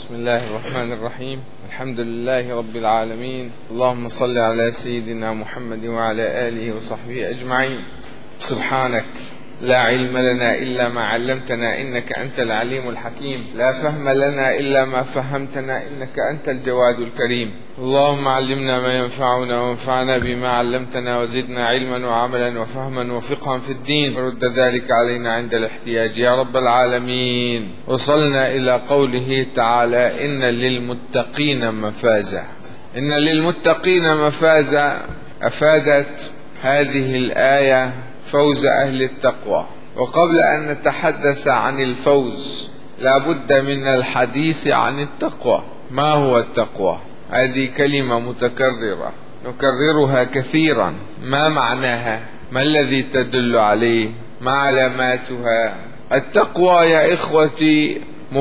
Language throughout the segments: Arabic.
بسم الله الرحمن الرحيم. الحمد لله رب العالمين. اللهم صل على سيدنا محمد وعلى آله وصحبه أجمعين. سبحانك لا علم لنا إلا ما علمتنا إنك أنت العليم الحكيم. لا فهم لنا إلا ما فهمتنا إنك أنت الجواد الكريم. اللهم علمنا ما ينفعنا وانفعنا بما علمتنا وزدنا علما وعملا وفهما وفقها في الدين، ورد ذلك علينا عند الاحتياج يا رب العالمين. وصلنا إلى قوله تعالى: إن للمتقين مفازا. إن للمتقين مفازا. أفادت هذه الآية فوز أهل التقوى. وقبل أن نتحدث عن الفوز لا بد من الحديث عن التقوى. ما هو التقوى؟ هذه كلمة متكررة نكررها كثيرا. ما معناها؟ ما الذي تدل عليه؟ ما علاماتها؟ التقوى يا إخوتي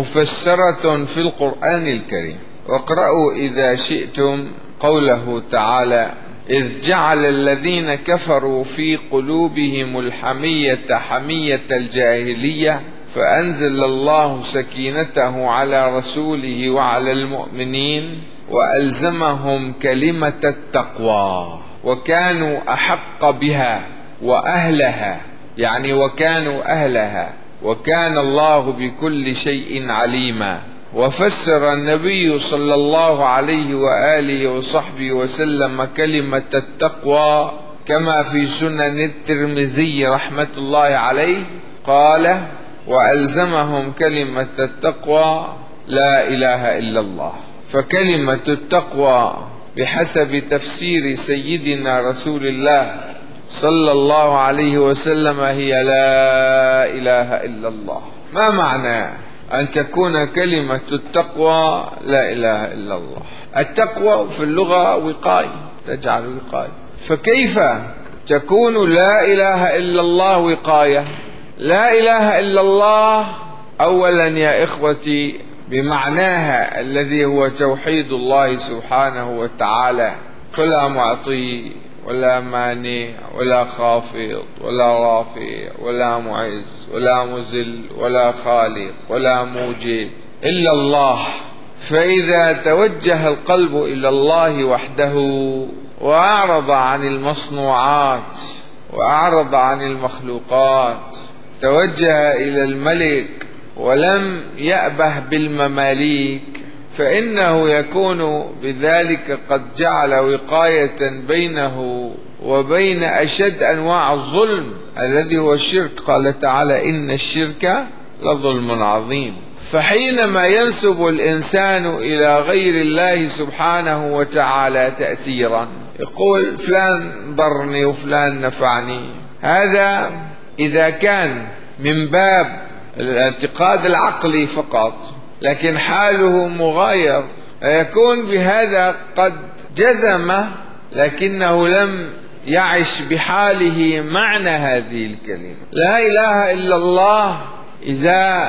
مفسرة في القرآن الكريم. واقرأوا إذا شئتم قوله تعالى: إذ جعل الذين كفروا في قلوبهم الحمية حمية الجاهلية فأنزل الله سكينته على رسوله وعلى المؤمنين وألزمهم كلمة التقوى وكانوا أحق بها وأهلها، يعني وكانوا أهلها، وكان الله بكل شيء عليما. وفسر النبي صلى الله عليه وآله وصحبه وسلم كلمة التقوى كما في سنن الترمذي رحمة الله عليه، قال: وألزمهم كلمة التقوى لا إله إلا الله. فكلمة التقوى بحسب تفسير سيدنا رسول الله صلى الله عليه وسلم هي لا إله إلا الله. ما معنى أن تكون كلمة التقوى لا إله إلا الله؟ التقوى في اللغة وقاية، تجعل وقاية. فكيف تكون لا إله إلا الله وقاية؟ لا إله إلا الله أولا يا إخوتي بمعناها الذي هو توحيد الله سبحانه وتعالى، فلا معطي ولا مانع ولا خافض ولا رافع ولا معز ولا مذل ولا خالق ولا موجد إلا الله. فإذا توجه القلب إلى الله وحده وأعرض عن المصنوعات وأعرض عن المخلوقات، توجه إلى الملك ولم يأبه بالمماليك، فإنه يكون بذلك قد جعل وقاية بينه وبين أشد أنواع الظلم الذي هو الشرك. قال تعالى: إن الشرك لظلم عظيم. فحينما ينسب الإنسان إلى غير الله سبحانه وتعالى تأثيرا، يقول فلان ضرني وفلان نفعني، هذا إذا كان من باب الاعتقاد العقلي فقط، لكن حاله مغاير، يكون بهذا قد جزم لكنه لم يعش بحاله معنى هذه الكلمة. لا إله إلا الله إذا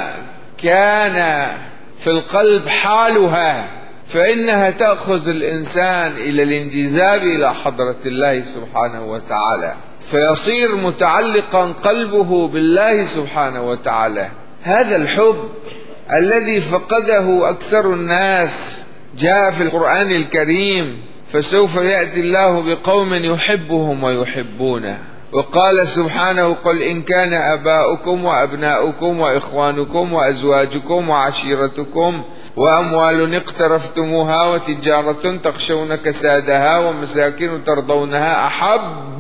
كان في القلب حالها فإنها تأخذ الإنسان إلى الانجذاب إلى حضرة الله سبحانه وتعالى، فيصير متعلقا قلبه بالله سبحانه وتعالى. هذا الحب الذي فقده أكثر الناس جاء في القرآن الكريم: فسوف يأتي الله بقوم يحبهم ويحبونه. وقال سبحانه: قل إن كان آباؤكم وأبناؤكم وإخوانكم وأزواجكم وعشيرتكم وأموال اقترفتموها وتجارة تخشون كسادها ومساكن ترضونها أحب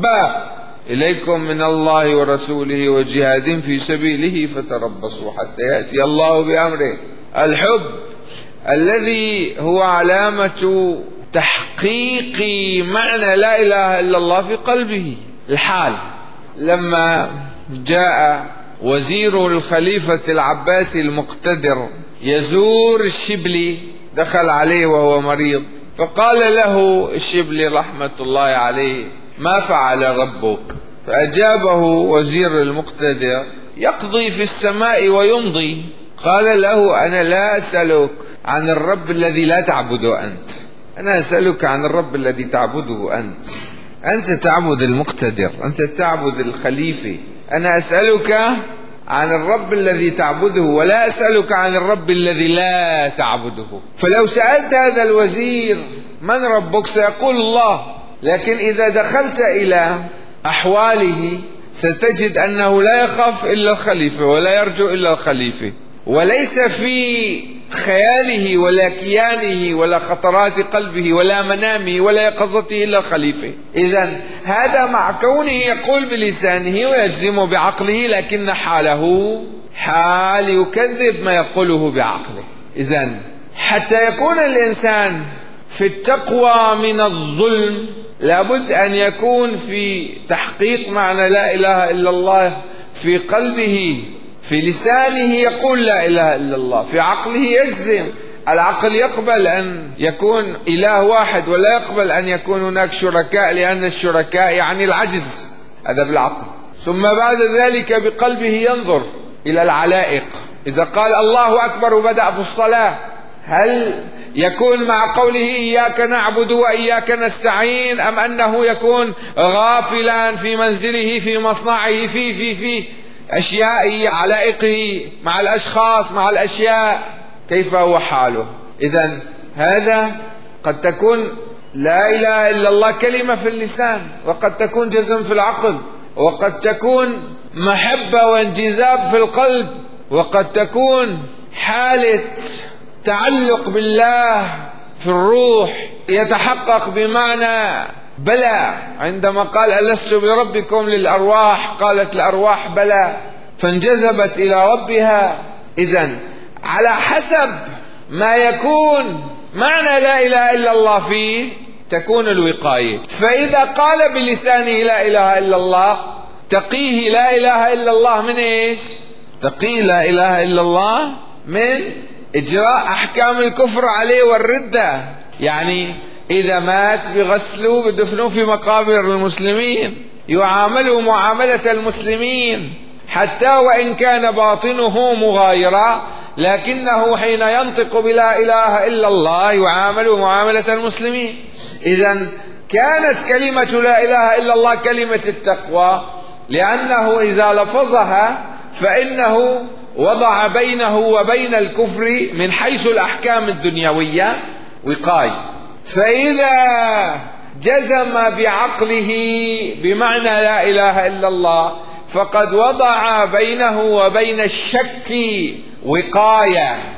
إليكم من الله ورسوله وجهاد في سبيله فتربصوا حتى يأتي الله بأمره. الحب الذي هو علامة تحقيق معنى لا إله إلا الله في قلبه. الحال لما جاء وزير الخليفة العباسي المقتدر يزور الشبلي، دخل عليه وهو مريض، فقال له الشبلي رحمة الله عليه: ما فعل ربك؟ فأجابه وزير المقتدر: يقضي في السماء ويمضي. قال له: أنا لا أسألك عن الرب الذي لا تعبده أنت، أنا أسألك عن الرب الذي تعبده أنت. أنت تعبد المقتدر، أنت تعبد الخليفة، أنا أسألك عن الرب الذي تعبده، ولا أسألك عن الرب الذي لا تعبده. فلو سألت هذا الوزير من ربك سيقول الله، لكن إذا دخلت إلى أحواله ستجد أنه لا يخاف إلا الخليفة ولا يرجو إلا الخليفة، وليس في خياله ولا كيانه ولا خطرات قلبه ولا منامه ولا يقظته إلا الخليفة. إذن هذا مع كونه يقول بلسانه ويجزم بعقله، لكن حاله حال يكذب ما يقوله بعقله. إذن حتى يكون الإنسان في التقوى من الظلم لابد أن يكون في تحقيق معنى لا إله إلا الله في قلبه، في لسانه يقول لا إله إلا الله، في عقله يجزم. العقل يقبل أن يكون إله واحد ولا يقبل أن يكون هناك شركاء، لأن الشركاء يعني العجز، هذا بالعقل. ثم بعد ذلك بقلبه ينظر إلى العلائق. إذا قال الله أكبر وبدأ في الصلاة، هل يكون مع قوله إياك نعبد وإياك نستعين، أم أنه يكون غافلا في منزله في مصنعه في أشيائه علائقه مع الأشخاص مع الأشياء؟ كيف هو حاله؟ إذن هذا قد تكون لا إله إلا الله كلمة في اللسان، وقد تكون جزم في العقل، وقد تكون محبة وانجذاب في القلب، وقد تكون حالة تعلق بالله في الروح يتحقق بمعنى بلى. عندما قال ألست بربكم للأرواح، قالت الأرواح بلى، فانجذبت إلى ربها. إذن على حسب ما يكون معنى لا إله إلا الله فيه تكون الوقاية. فإذا قال بلسانه لا إله إلا الله تقيه لا إله إلا الله من إيش؟ تقيه لا إله إلا الله من إجراء أحكام الكفر عليه والردة. يعني إذا مات بغسله بدفنه في مقابر المسلمين، يعامله معاملة المسلمين، حتى وإن كان باطنه مغايرا، لكنه حين ينطق بلا إله إلا الله يعامله معاملة المسلمين. إذن كانت كلمة لا إله إلا الله كلمة التقوى، لأنه إذا لفظها فإنه وضع بينه وبين الكفر من حيث الأحكام الدنيوية وقاية. فإذا جزم بعقله بمعنى لا إله إلا الله فقد وضع بينه وبين الشك وقاية.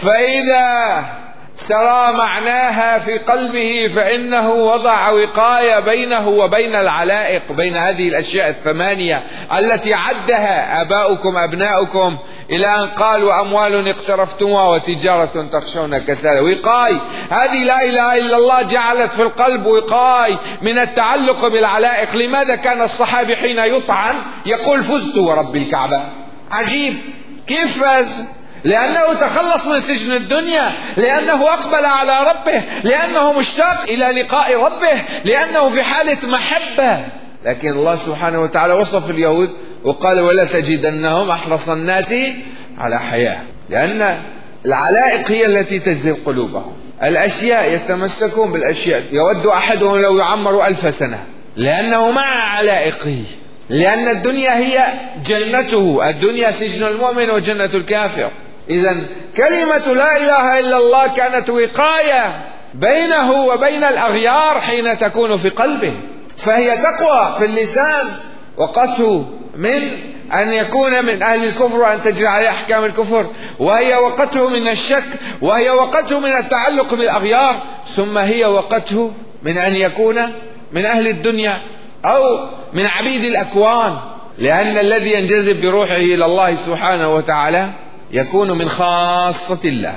فإذا سرى معناها في قلبه فإنه وضع وقاية بينه وبين العلائق، بين هذه الأشياء الثمانية التي عدها آباؤكم أبناؤكم إلى أن قال وأموال اقترفتموها وتجارة تخشون كسادها. وقاي، هذه لا إله إلا الله جعلت في القلب وقاي من التعلق بالعلائق. لماذا كان الصحابي حين يطعن يقول فزت ورب الكعبة؟ عجيب، كيف فاز؟ لأنه تخلص من سجن الدنيا، لأنه أقبل على ربه، لأنه مشتاق إلى لقاء ربه، لأنه في حالة محبة. لكن الله سبحانه وتعالى وصف اليهود وقال ولا تجدنهم أحرص الناس على حياة، لأن العلائق هي التي تجذب قلوبهم. الأشياء يتمسكون بالأشياء، يود أحدهم لو يعمر 1000 سنة، لأنه مع علائقه، لأن الدنيا هي جنته، الدنيا سجن المؤمن وجنة الكافر. إذن كلمة لا إله إلا الله كانت وقاية بينه وبين الأغيار حين تكون في قلبه، فهي تقوى في اللسان وقته من أن يكون من أهل الكفر وأن تجري عليه أحكام الكفر، وهي وقته من الشك، وهي وقته من التعلق بالأغيار، ثم هي وقته من أن يكون من أهل الدنيا أو من عبيد الأكوان، لأن الذي ينجذب بروحه إلى الله سبحانه وتعالى يكون من خاصة الله.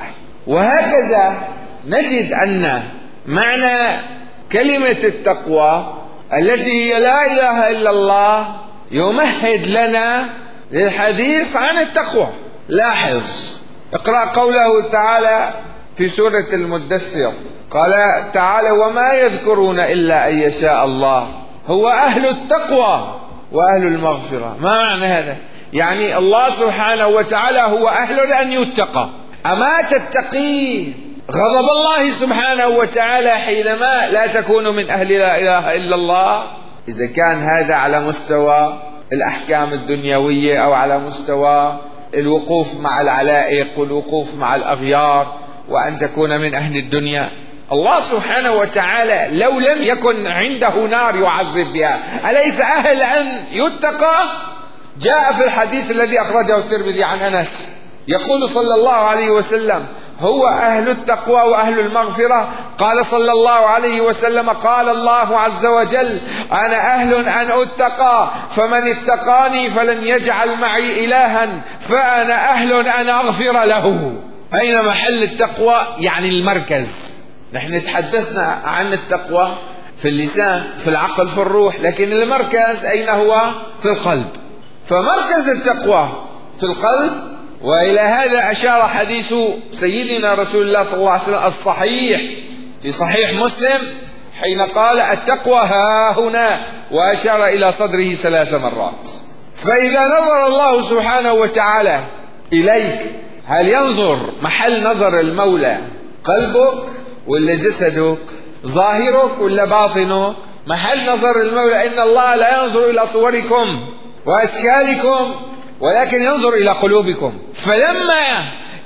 وهكذا نجد أن معنى كلمة التقوى التي هي لا إله إلا الله يمهد لنا للحديث عن التقوى. لاحظ، اقرأ قوله تعالى في سورة المدثر، قال تعالى وما يذكرون إلا أن يشاء الله هو أهل التقوى وأهل المغفرة. ما معنى هذا؟ يعني الله سبحانه وتعالى هو أهل أن يتقى. أما تتقي غضب الله سبحانه وتعالى حينما لا تكون من أهل لا إله إلا الله؟ إذا كان هذا على مستوى الأحكام الدنيوية أو على مستوى الوقوف مع العلائق والوقوف مع الأغيار، وأن تكون من أهل الدنيا. الله سبحانه وتعالى لو لم يكن عنده نار يعذب بها أليس أهل أن يتقى؟ جاء في الحديث الذي أخرجه الترمذي عن أنس يقول صلى الله عليه وسلم: هو أهل التقوى وأهل المغفرة. قال صلى الله عليه وسلم: قال الله عز وجل: أنا أهل أن أتقى، فمن اتقاني فلن يجعل معي إلها، فأنا أهل أن أغفر له. أين محل التقوى؟ يعني المركز. نحن تحدثنا عن التقوى في اللسان، في العقل، في الروح، لكن المركز أين هو؟ في القلب. فمركز التقوى في القلب. وإلى هذا أشار حديث سيدنا رسول الله صلى الله عليه وسلم الصحيح في صحيح مسلم حين قال: التقوى ها هنا، وأشار إلى صدره 3 مرات. فإذا نظر الله سبحانه وتعالى إليك، هل ينظر محل نظر المولى قلبك ولا جسدك؟ ظاهرك ولا باطنك؟ محل نظر المولى إن الله لا ينظر إلى صوركم وأشكالكم ولكن ينظر إلى قلوبكم. فلما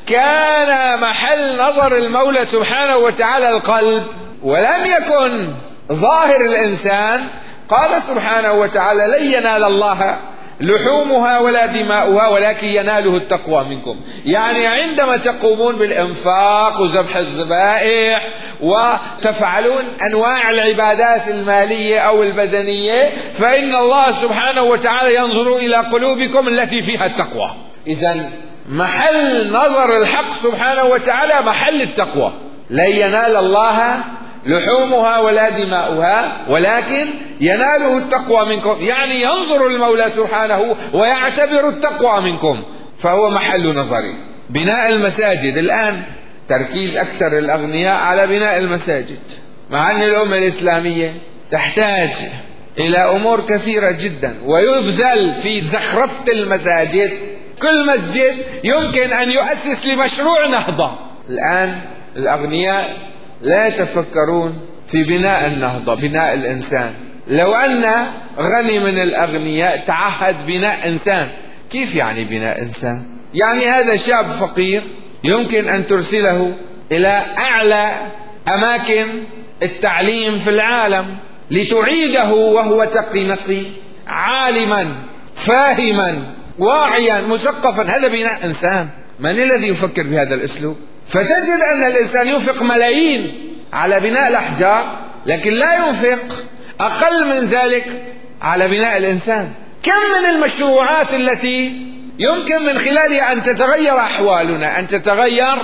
كان محل نظر المولى سبحانه وتعالى القلب ولم يكن ظاهر الإنسان، قال سبحانه وتعالى: لن ينال الله لحومها ولا دماؤها ولكن يناله التقوى منكم. يعني عندما تقومون بالإنفاق وذبح الذبائح وتفعلون أنواع العبادات المالية أو البدنية، فإن الله سبحانه وتعالى ينظر إلى قلوبكم التي فيها التقوى. إذن محل نظر الحق سبحانه وتعالى محل التقوى. لن ينال الله لحومها ولا دماؤها ولكن يناله التقوى منكم، يعني ينظر المولى سبحانه ويعتبر التقوى منكم، فهو محل نظري. بناء المساجد الآن تركيز أكثر الأغنياء على بناء المساجد، مع أن الأمة الإسلامية تحتاج إلى أمور كثيرة جدا، ويبذل في زخرفة المساجد. كل مسجد يمكن أن يؤسس لمشروع نهضة. الآن الأغنياء لا يتفكرون في بناء النهضة، بناء الإنسان. لو أن غني من الأغنياء تعهد بناء إنسان، كيف يعني بناء إنسان؟ يعني هذا شاب فقير يمكن أن ترسله إلى أعلى أماكن التعليم في العالم لتعيده وهو تقي نقي، عالما فاهما واعيا مثقفا. هذا بناء إنسان. من الذي يفكر بهذا الأسلوب؟ فتجد أن الإنسان ينفق ملايين على بناء الأحجار، لكن لا ينفق أقل من ذلك على بناء الإنسان. كم من المشروعات التي يمكن من خلالها أن تتغير أحوالنا، أن تتغير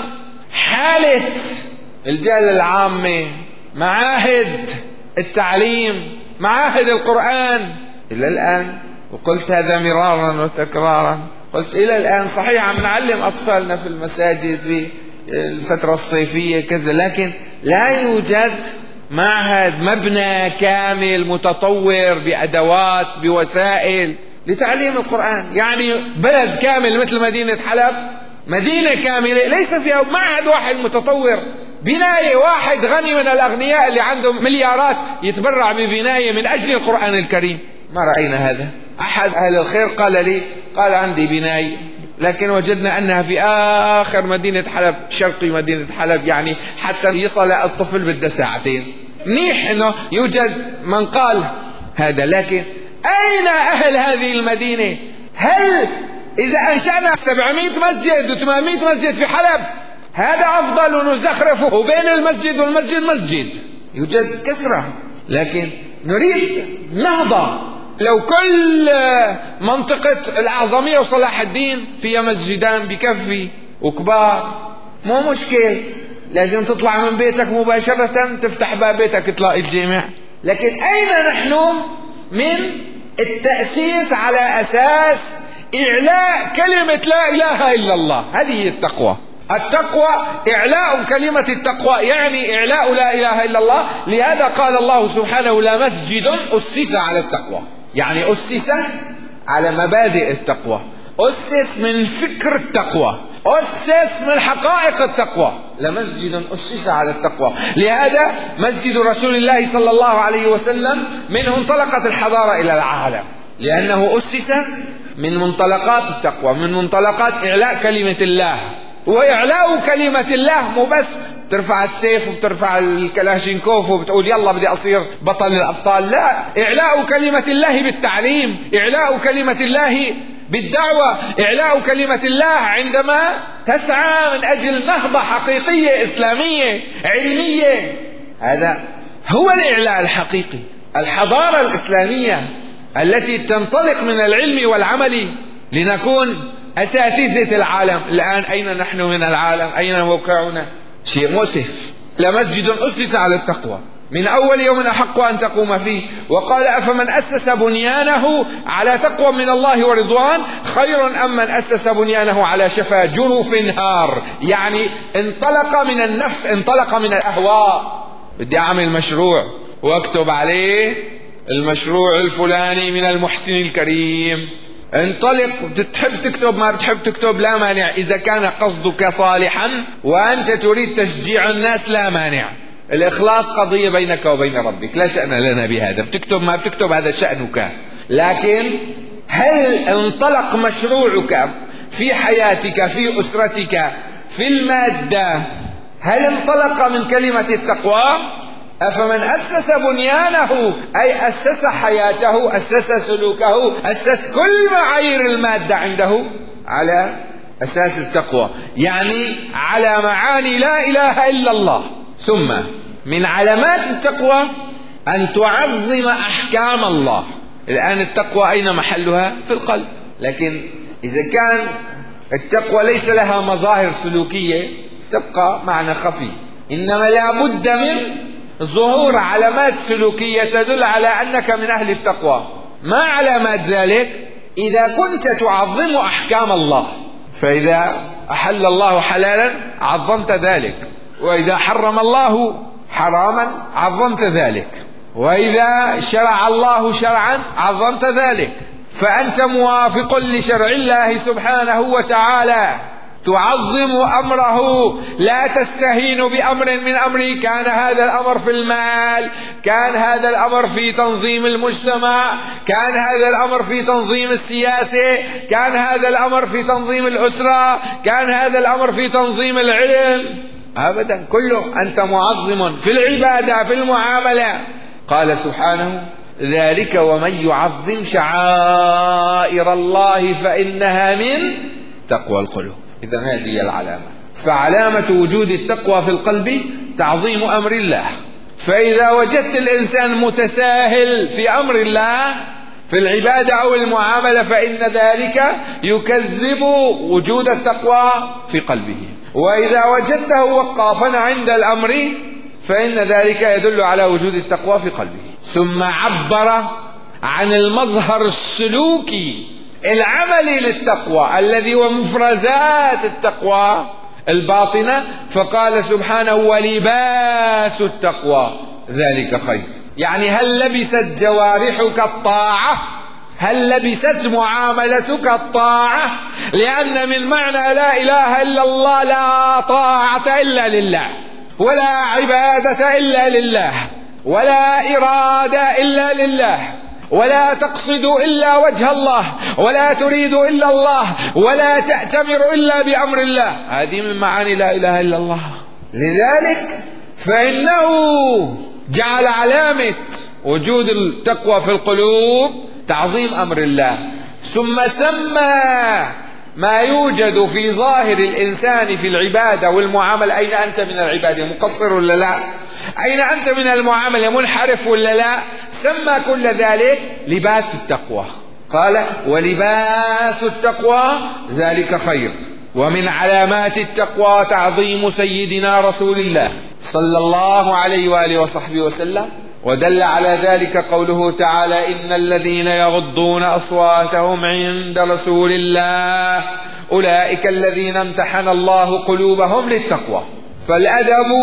حالة الجالية العامة، معاهد التعليم، معاهد القرآن. إلى الآن، وقلت هذا مرارا وتكرارا، قلت إلى الآن صحيح عم نعلم أطفالنا في المساجد في الفترة الصيفية كذا، لكن لا يوجد معهد مبنى كامل متطور بأدوات بوسائل لتعليم القرآن. يعني بلد كامل مثل مدينة حلب، مدينة كاملة ليس فيها معهد واحد متطور، بناية واحد غني من الأغنياء اللي عندهم مليارات يتبرع ببناية من أجل القرآن الكريم. ما رأينا هذا. أحد أهل الخير قال لي، قال عندي بناية، لكن وجدنا أنها في آخر مدينة حلب، شرقي مدينة حلب، يعني حتى يصل الطفل بده 2 ساعات. منيح أنه يوجد من قال هذا، لكن أين أهل هذه المدينة؟ هل إذا أنشأنا 700 مسجد و800 مسجد في حلب هذا أفضل نزخرفه، وبين المسجد والمسجد مسجد يوجد كثرة، لكن نريد نهضة. لو كل منطقة الأعظمية وصلاح الدين فيها مسجدان بكفي وكبار، مو مشكل. لازم تطلع من بيتك مباشرة تفتح باب بيتك تلاقي الجامع. لكن أين نحن من التأسيس على أساس إعلاء كلمة لا إله إلا الله؟ هذه هي التقوى. التقوى إعلاء كلمة التقوى، يعني إعلاء لا إله إلا الله. لهذا قال الله سبحانه: لا مسجد أسس على التقوى، يعني أسس على مبادئ التقوى، أسس من فكر التقوى، أسس من حقائق التقوى. لمسجد أسس على التقوى. لهذا مسجد رسول الله صلى الله عليه وسلم منه انطلقت الحضارة إلى العالم، لأنه أسس من منطلقات التقوى، من منطلقات إعلاء كلمة الله. وإعلاء كلمة الله مو بس ترفع السيف وبترفع الكلاشينكوف وبتقول يلا بدي أصير بطل الأبطال، لا، إعلاء كلمة الله بالتعليم، إعلاء كلمة الله بالدعوة، إعلاء كلمة الله عندما تسعى من أجل نهضة حقيقية إسلامية علمية. هذا هو الإعلاء الحقيقي. الحضارة الإسلامية التي تنطلق من العلم والعمل لنكون أساتذة العالم. الآن أين نحن من العالم؟ أين موقعنا؟ شيء مؤسف. لمسجد أسس على التقوى من أول يوم أحق أن تقوم فيه، وقال أفمن أسس بنيانه على تقوى من الله ورضوان خير أم من أسس بنيانه على شفا جرف نهار. يعني انطلق من النفس، انطلق من الأهواء. بدي أعمل مشروع واكتب عليه المشروع الفلاني من المحسن الكريم، انطلق. تحب تكتب ما بتحب تكتب لا مانع، إذا كان قصدك صالحا وأنت تريد تشجيع الناس لا مانع. الإخلاص قضية بينك وبين ربك، لا شأن لنا بهذا. بتكتب ما بتكتب هذا شأنك. لكن هل انطلق مشروعك في حياتك، في أسرتك، في المادة، هل انطلق من كلمة التقوى؟ أفمن أسس بنيانه أي أسس حياته، أسس سلوكه، أسس كل معايير المادة عنده على أساس التقوى، يعني على معاني لا إله إلا الله. ثم من علامات التقوى أن تعظم أحكام الله. الآن التقوى أين محلها؟ في القلب. لكن إذا كان التقوى ليس لها مظاهر سلوكية تبقى معنى خفي. إنما لا بد من ظهور علامات سلوكية تدل على أنك من أهل التقوى. ما علامات ذلك؟ إذا كنت تعظم أحكام الله، فإذا أحل الله حلالا عظمت ذلك، وإذا حرم الله حراما عظمت ذلك، وإذا شرع الله شرعا عظمت ذلك. فأنت موافق لشرع الله سبحانه وتعالى، تعظم أمره، لا تستهين بأمر من أمره. كان هذا الأمر في المال، كان هذا الأمر في تنظيم المجتمع، كان هذا الأمر في تنظيم السياسة، كان هذا الأمر في تنظيم الأسرة، كان هذا الأمر في تنظيم العلم. أبدا، كله أنت معظم في العبادة، في المعاملة. قال سبحانه ذلك ومن يعظم شعائر الله فإنها من تقوى القلوب. إذن هذه العلامة. فعلامة وجود التقوى في القلب تعظيم أمر الله. فإذا وجدت الإنسان متساهل في أمر الله في العبادة أو المعاملة فإن ذلك يكذب وجود التقوى في قلبه. وإذا وجدته وقافا عند الأمر فإن ذلك يدل على وجود التقوى في قلبه. ثم عبر عن المظهر السلوكي العملي للتقوى الذي هو مفرزات التقوى الباطنة، فقال سبحانه ولباس التقوى ذلك خير. يعني هل لبست جوارحك الطاعة؟ هل لبست معاملتك الطاعة؟ لأن من معنى لا إله إلا الله لا طاعة إلا لله، ولا عبادة إلا لله، ولا إرادة إلا لله، ولا تقصد إلا وجه الله، ولا تريد إلا الله، ولا تأتمر إلا بأمر الله. هذه من معاني لا إله إلا الله. لذلك فإنه جعل علامة وجود التقوى في القلوب تعظيم أمر الله. ثم سمى ما يوجد في ظاهر الإنسان في العبادة والمعاملة. أين أنت من العبادة؟ مقصر ولا لا؟ أين أنت من المعاملة؟ منحرف ولا لا؟ سمى كل ذلك لباس التقوى. قال ولباس التقوى ذلك خير. ومن علامات التقوى تعظيم سيدنا رسول الله صلى الله عليه وآله وصحبه وسلم. ودل على ذلك قوله تعالى إن الذين يغضون أصواتهم عند رسول الله أولئك الذين امتحن الله قلوبهم للتقوى. فالأدب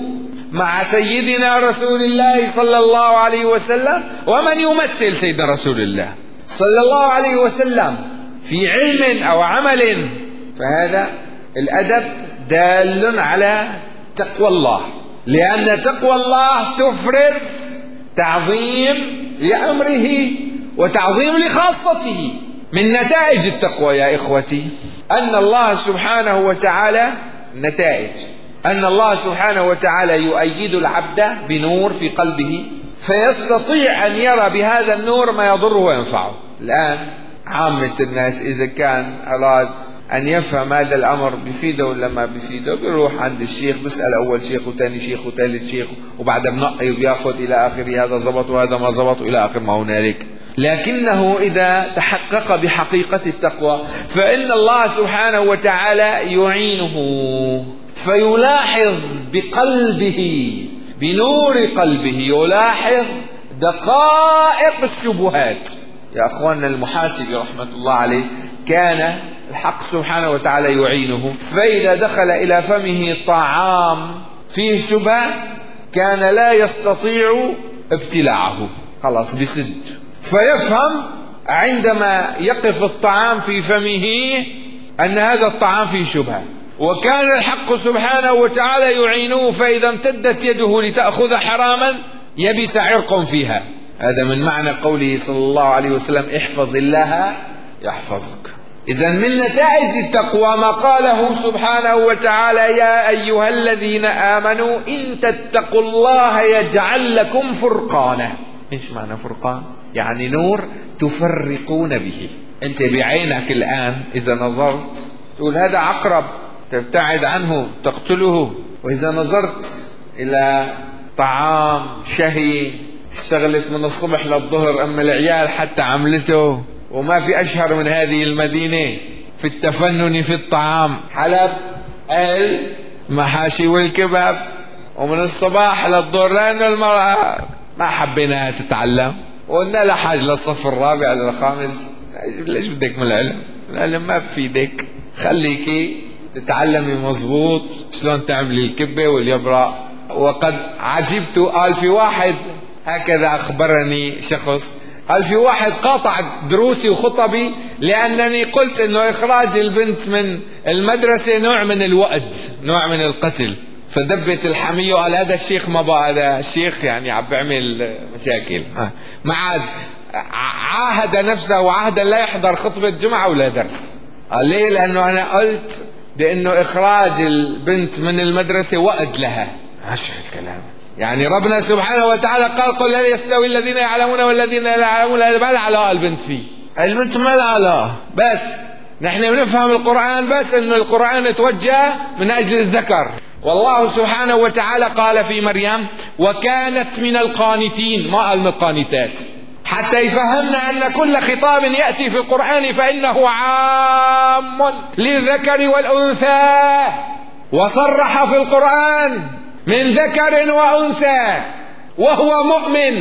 مع سيدنا رسول الله صلى الله عليه وسلم ومن يمثل سيدنا رسول الله صلى الله عليه وسلم في علم أو عمل، فهذا الأدب دال على تقوى الله، لأن تقوى الله تفرز تعظيم لأمره وتعظيم لخاصته. من نتائج التقوى يا إخوتي أن الله سبحانه وتعالى أن الله سبحانه وتعالى يؤيد العبد بنور في قلبه، فيستطيع أن يرى بهذا النور ما يضره وينفعه. الآن عامة الناس إذا كان أراد أن يفهم هذا الأمر بفيده ولا ما بفيده، بيروح عند الشيخ بيسأل أول شيخ وثاني شيخ وثالث شيخ، وبعدها بنقي وبياخذ إلى آخره، هذا زبط وهذا ما زبط إلى آخر ما هنالك. لكنه إذا تحقق بحقيقة التقوى فإن الله سبحانه وتعالى يعينه، فيلاحظ بقلبه، بنور قلبه يلاحظ دقائق الشبهات. يا أخواننا المحاسبي رحمة الله عليه كان الحق سبحانه وتعالى يعينه، فإذا دخل إلى فمه طعام فيه شبهة كان لا يستطيع ابتلاعه، خلاص بسد، فيفهم عندما يقف الطعام في فمه أن هذا الطعام فيه شبهة، وكان الحق سبحانه وتعالى يعينه، فإذا امتدت يده لتأخذ حراما يبس عرق فيها. هذا من معنى قوله صلى الله عليه وسلم احفظ الله يحفظك. إذا من نتائج التقوى ما قاله سبحانه وتعالى يا أيها الذين آمنوا إن تتقوا الله يجعل لكم فرقانا. إيش معنى فرقان؟ يعني نور تفرقون به. أنت بعينك الآن إذا نظرت تقول هذا عقرب، تبتعد عنه تقتله، وإذا نظرت إلى طعام شهي اشتغلت من الصبح للظهر أما العيال حتى عملته، وما في أشهر من هذه المدينة في التفنن في الطعام، حلب المحاشي والكباب، ومن الصباح للظهر، لأن المرأة ما حبيناها تتعلم وقلنا لها حاجة للصف الرابع للخامس. ليش بدك من العلم؟ العلم ما بفيدك، خليكي تتعلمي مظبوط شلون تعملي الكبة واليبرة. وقد عجبت، قال في واحد هكذا أخبرني شخص، قال في واحد قاطع دروسي وخطبي لأنني قلت إنه إخراج البنت من المدرسة نوع من الوأد، نوع من القتل، فدبت الحمية وقال هذا الشيخ ما بقى، هذا الشيخ يعني عم بيعمل مشاكل. ما عاد عاهد نفسه وعهدا لا يحضر خطبة جمعة ولا درس. قال ليه؟ لأنه أنا قلت بأنه إخراج البنت من المدرسة وأد لها. ايش الكلام؟ يعني ربنا سبحانه وتعالى قال قل لا يستوي الذين يعلمون والذين لا يعلمون. ما العلاقة البنت فيه؟ البنت ما العلاقة، بس نحن بنفهم القرآن بس انه القرآن توجه من اجل الذكر. والله سبحانه وتعالى قال في مريم وكانت من القانتين، ما قال من القانتات، حتى يفهمنا ان كل خطاب يأتي في القرآن فإنه عام للذكر والأنثى، وصرح في القرآن من ذكر وأنثى وهو مؤمن.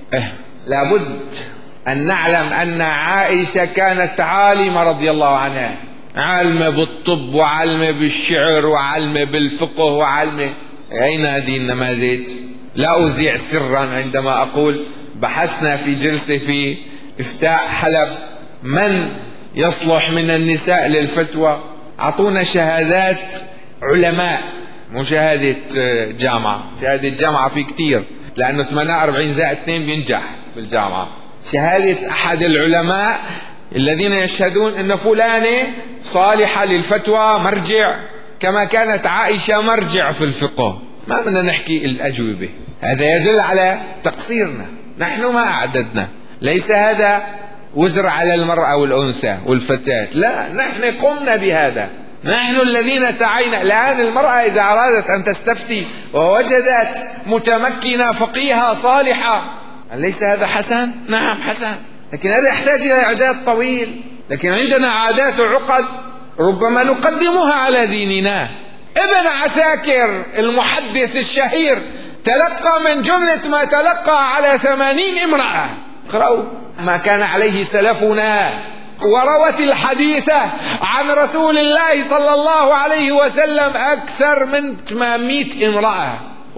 لابد أن نعلم أن عائشة كانت عالمة رضي الله عنها، عالمة بالطب وعالمة بالشعر وعالمة بالفقه وعالمة. أين هذه النماذج؟ لا أذيع سرا عندما أقول بحثنا في جلسة في إفتاء حلب من يصلح من النساء للفتوى، أعطونا شهادات علماء، مو شهادة جامعة. شهادة جامعة في كتير، لأنه 48+2 بينجح بالجامعة. شهادة أحد العلماء الذين يشهدون أن فلانة صالحة للفتوى، مرجع، كما كانت عائشة مرجع في الفقه. ما بدنا نحكي الأجوبة، هذا يدل على تقصيرنا، نحن ما أعددنا. ليس هذا وزر على المرأة والأنثى والفتاة، لا، نحن قمنا بهذا، نحن الذين سعينا. الآن المرأة إذا أرادت أن تستفتي ووجدت متمكنة فقيهة صالحة، أليس هذا حسن؟ نعم حسن، لكن هذا يحتاج إلى إعداد طويل. لكن عندنا عادات وعقد ربما نقدمها على ديننا. ابن عساكر المحدث الشهير تلقى من جملة ما تلقى على 80 امرأة. اقرأوا ما كان عليه سلفنا، وروت الحديث عن رسول الله صلى الله عليه وسلم أكثر من 800 امرأة.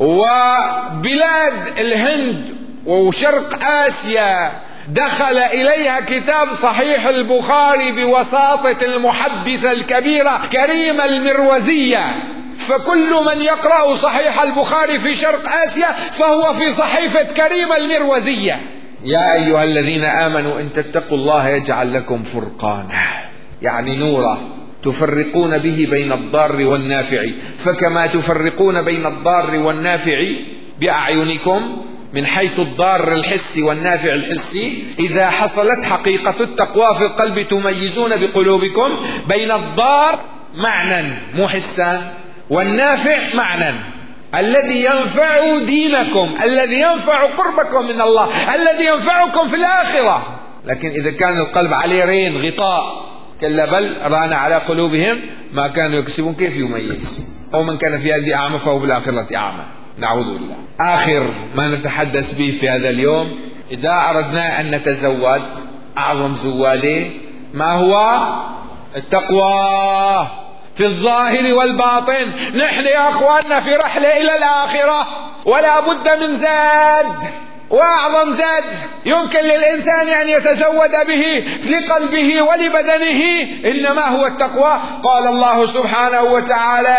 وبلاد الهند وشرق آسيا دخل إليها كتاب صحيح البخاري بوساطة المحدثة الكبيرة كريمة المروزية، فكل من يقرأ صحيح البخاري في شرق آسيا فهو في صحيفة كريمة المروزية. يا أيها الذين آمنوا إن تتقوا الله يجعل لكم فرقانا، يعني نورا تفرقون به بين الضار والنافع، فكما تفرقون بين الضار والنافع بأعينكم من حيث الضار الحسي والنافع الحسي، إذا حصلت حقيقة التقوى في القلب تميزون بقلوبكم بين الضار معنى مو حسا والنافع معنى، الذي ينفع دينكم، الذي ينفع قربكم من الله، الذي ينفعكم في الآخرة. لكن إذا كان القلب عليه رين غطاء، كلا بل ران على قلوبهم ما كانوا يكسبون، كيف يميز؟ أو من كان في هذه أعمى فهو في الآخرة أعمى، نعوذ بالله. آخر ما نتحدث به في هذا اليوم، إذا أردنا أن نتزود أعظم زواده ما هو؟ التقوى في الظاهر والباطن. نحن يا أخواننا في رحلة إلى الآخرة، ولا بد من زاد، وأعظم زاد يمكن للإنسان أن يتزود به لقلبه ولبدنه إنما هو التقوى. قال الله سبحانه وتعالى: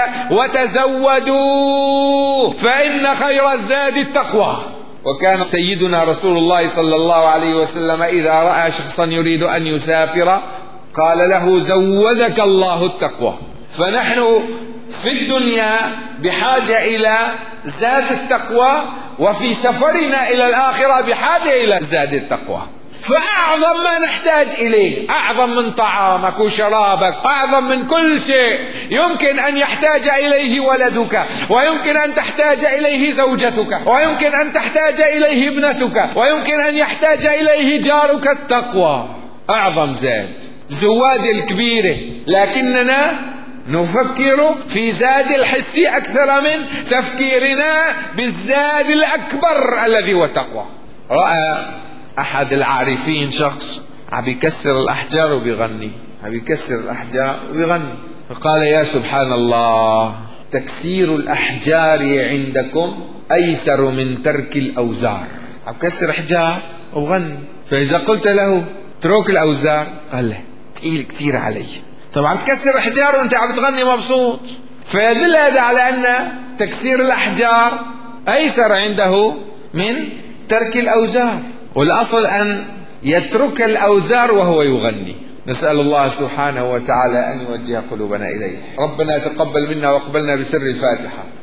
وتزودوا فإن خير الزاد التقوى. وكان سيدنا رسول الله صلى الله عليه وسلم إذا رأى شخصا يريد أن يسافر قال له: زودك الله التقوى. فنحن في الدنيا بحاجة إلى زاد التقوى، وفي سفرنا إلى الآخرة بحاجة إلى زاد التقوى. فأعظم ما نحتاج إليه، أعظم من طعامك وشرابك، أعظم من كل شيء يمكن أن يحتاج إليه ولدك، ويمكن أن تحتاج إليه زوجتك، ويمكن أن تحتاج إليه ابنتك، ويمكن أن يحتاج إليه جارك، التقوى أعظم زاد، زواد الكبيرة. لكننا نفكر في زاد الحس أكثر من تفكيرنا بالزاد الأكبر الذي هو التقوى. رأى أحد العارفين شخص عم يكسر الأحجار وبيغني، عم يكسر الأحجار وبيغني، فقال: يا سبحان الله، تكسير الأحجار عندكم أيسر من ترك الأوزار. عم يكسر أحجار وبغني، فإذا قلت له اترك الأوزار قال له تقيل كتير علي. طبعا تكسر أحجار وانت عم تغني مبسوط. فيدل هذا على أن تكسير الأحجار أيسر عنده من ترك الأوزار، والأصل أن يترك الأوزار وهو يغني. نسأل الله سبحانه وتعالى أن يوجه قلوبنا إليه. ربنا تقبل منا واقبلنا بسر الفاتحة.